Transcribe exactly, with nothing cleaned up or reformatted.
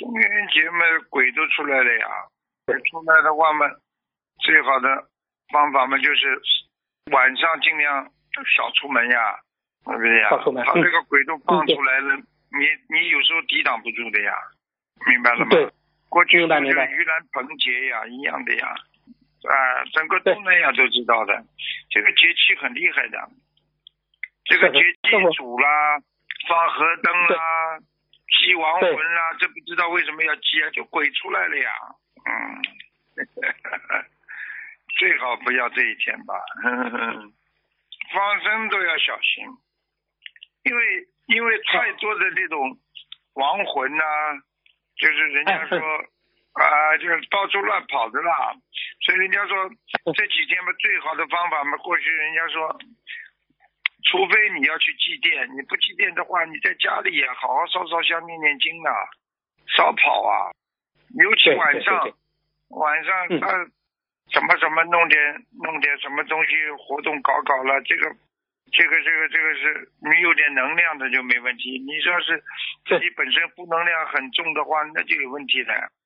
中元节嘛，鬼都出来了呀。鬼出来的话嘛，最好的方法嘛就是晚上尽量少出门呀，对不对呀？ 少出门。 他这个鬼都放出来了，嗯、你你有时候抵挡不住的呀，明白了吗？ 对。 过去就是盂兰盆节呀，一样的呀。啊，整个东南亚都知道的，这个节气很厉害的。这个节气主啦，放河灯啦，祭亡魂啦，这不知道为什么要祭啊？就鬼出来了呀。嗯，最好不要这一天吧。呵呵，放生都要小心，因为因为太多的这种亡魂呐、啊，就是人家说。啊，就是到处乱跑的啦，所以人家说这几天嘛，最好的方法嘛，过去人家说，除非你要去祭奠，你不祭奠的话，你在家里也好好烧烧香、念念经啊，少跑啊，尤其晚上，对对对晚上他、嗯、什么什么弄点弄点什么东西活动搞搞了，这个这个这个这个是你有点能量的就没问题，你说是自己本身负能量很重的话，那就有问题的。